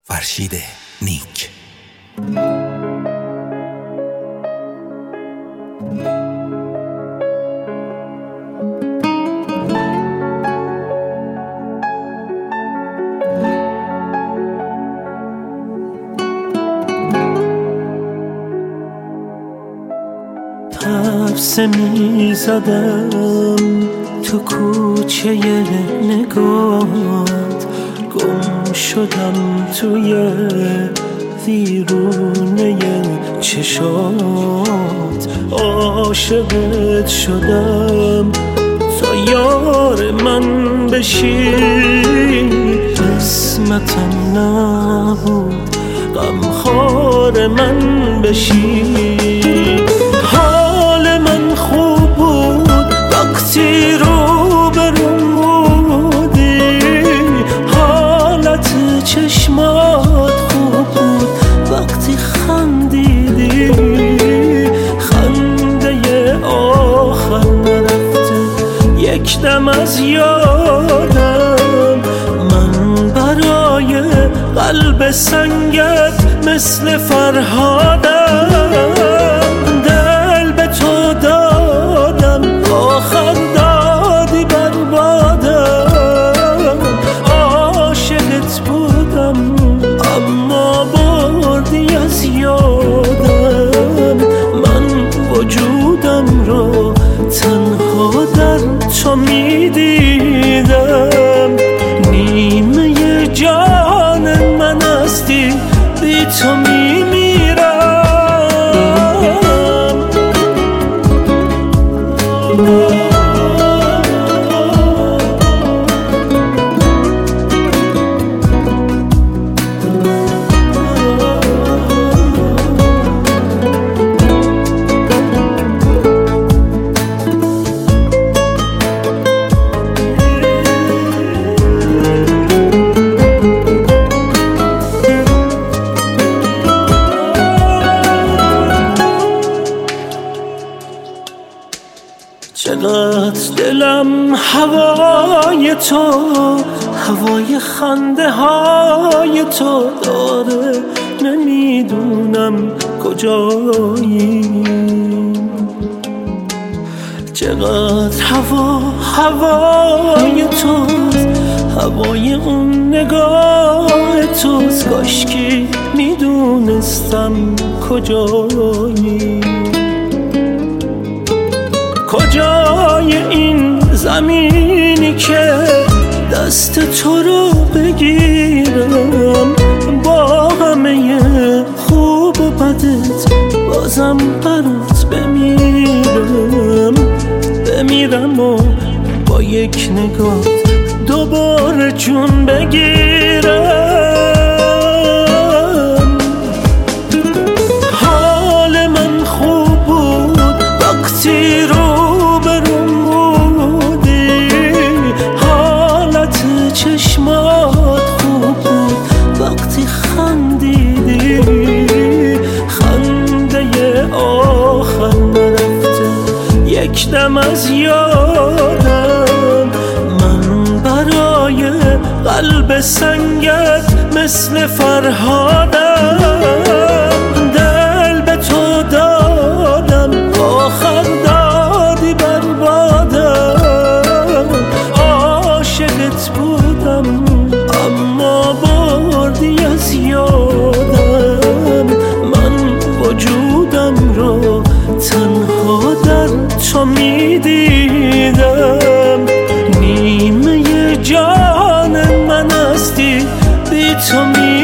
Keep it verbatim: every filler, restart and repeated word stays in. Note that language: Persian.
فرشید نیک. حبسه می زدم تو کوچه نگات، گم شدم توی ویرونه چشات، عاشقت شدم تا یار من بشی، قسمتم نبود غمخوار من بشی. حال من خوب بود وقتی رو برم بودی، حالت چشمات خوب بود وقتی خندیدی، خنده آخر نرفته یک دم از یادم، من برای قلب سنگت مثل فرهادم، دل به تو دادم آخر دادی بربادم، عاشقت بودم اما بردی از یادم، من وجودم رو تنها در تو میدیدم، نیمه جان من هستی بی تو میمیرم. چقدر دلم هوای تو، هوای خنده های تو داره، نمیدونم کجایی. چقدر هوا هوای تو، هوای اون نگاه توست، کاشکی میدونستم کجایی. کجای این زمینی که دست تو رو بگیرم، با همه خوب و بدت بازم برات بمیرم، بمیرم و با یک نگاه دوباره جون بگیرم. حال من خوب بود وقتی رو چشمات خوب بود وقتی خندیدی، خنده آخر نرفته یک دم از یادم، من برای قلب سنگت مثل فرهادم، دل به تو دادم آخر دادی بربادم، عاشقت بودم اما بردی از یادم، من وجودم رو تنها در تو میدیدم، نیمه جان من هستی بی تو می